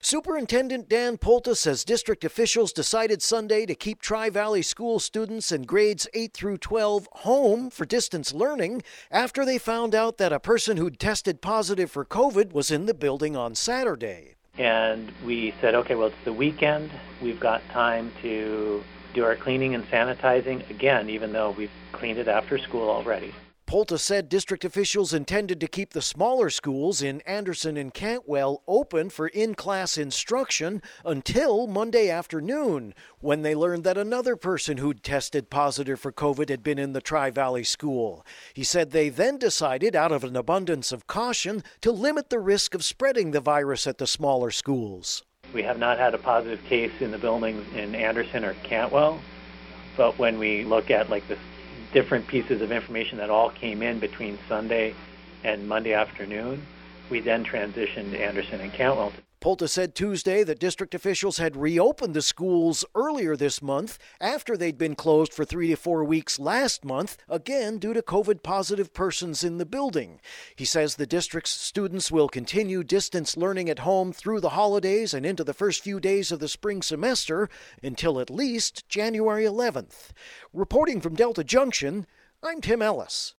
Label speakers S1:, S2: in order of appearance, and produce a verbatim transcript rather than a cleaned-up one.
S1: Superintendent Dan Polta says district officials decided Sunday to keep Tri-Valley School students in grades eight through twelve home for distance learning after they found out that a person who'd tested positive for COVID was in the building on Saturday.
S2: And we said, okay, well, it's the weekend. We've got time to do our cleaning and sanitizing again, even though we've cleaned it after school already.
S1: Polta said district officials intended to keep the smaller schools in Anderson and Cantwell open for in-class instruction until Monday afternoon, when they learned that another person who'd tested positive for COVID had been in the Tri-Valley school. He said they then decided, out of an abundance of caution, to limit the risk of spreading the virus at the smaller schools.
S2: We have not had a positive case in the buildings in Anderson or Cantwell, but when we look at like the different pieces of information that all came in between Sunday and Monday afternoon, we then transitioned to Anderson and Cantwell.
S1: Polta said Tuesday that district officials had reopened the schools earlier this month after they'd been closed for three to four weeks last month, again due to COVID-positive persons in the building. He says the district's students will continue distance learning at home through the holidays and into the first few days of the spring semester until at least January eleventh. Reporting from Delta Junction, I'm Tim Ellis.